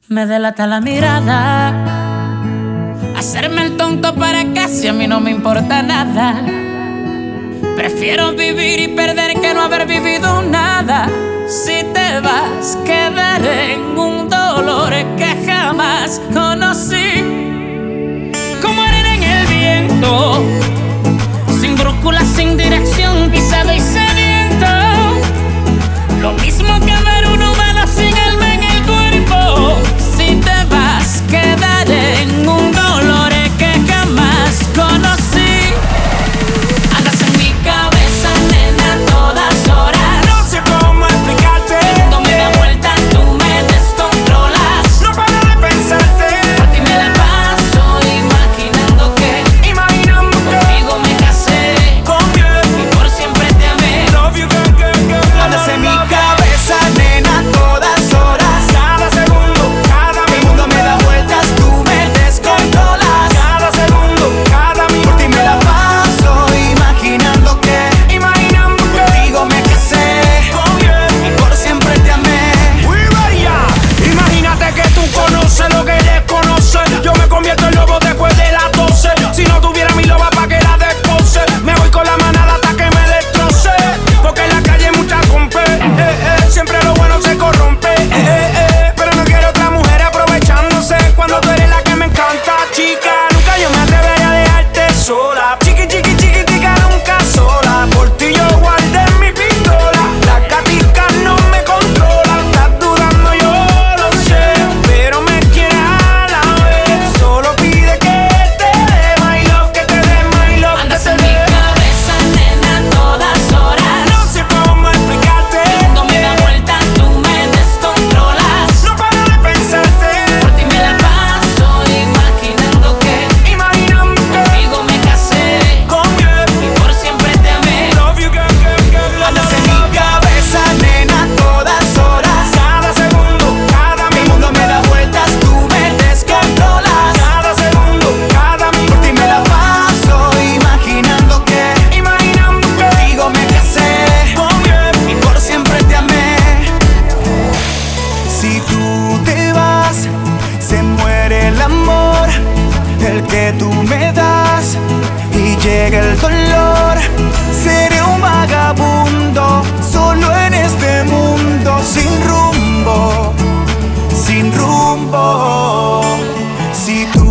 Me delata la mirada, hacerme el tonto para que si a mí no me importa nada. Prefiero vivir y perder que no haber vivido nada. Si te vas, quedaré en un dolor que jamás conocí. Como arena en el viento, sin brújula, sin dirección, pisado y sediento. Lo mismo que ver un humano sin alma en el cuerpo. Si te vas, quedaré en un dolor que jamás conocí. Andas en mi cabeza, nena, a todas horas. No sé cómo explicarte. Cuando me da vuelta, tú me descontrolas. No paro de pensarte. Por ti me la paso imaginando que contigo me casé y por siempre te amé. Love you, girl, girl, girl. Andas en mi cabeza, nena, a todas horas. Cada segundo, cada El mundo me da vueltas, tú me descontrolas. Cada segundo, cada minuto. Por ti me la paso imaginando que contigo me casé y por siempre te amé. Imagínate que tú conoces lo que desconoces. Yo me convierto en lobo después de las 12. Si no tuviera mi loba pa' que la descoce, me voy con la manada hasta que me destroce. Porque en la calle hay mucha compe, siempre lo bueno se corrompe, pero no quiero otra mujer aprovechándose. Cuando tú eres la que me encanta, chica, nunca yo me atrevería a dejarte sola. Chiqui, chiqui, chiquitica, nunca sola. Por ti yo guardé mi pistola. Las gaticas no me controlan. Estás dudando, yo lo sé, pero me quieres a la vez. Solo pide que te dé my love, que te dé my love. Andas en mi cabeza, nena, a todas horas. No sé cómo explicarte. Cuando me da vuelta, tú me descontrolas. No paro de pensarte. Por ti me la paso imaginando que contigo me casé y por siempre te amé. Love you, girl, girl, girl. Andas en mi cabeza, nena, a todas horas. Cada segundo, cada El mundo me da vueltas, tú me descontrolas. Cada segundo, cada minuto. Por ti me la paso imaginando que contigo me casé y por siempre te amé. Si tú te vas, se muere el amor, el que tú me das, y llega el dolor. Seré un vagabundo solo en este mundo, sin rumbo, sin rumbo. Si tú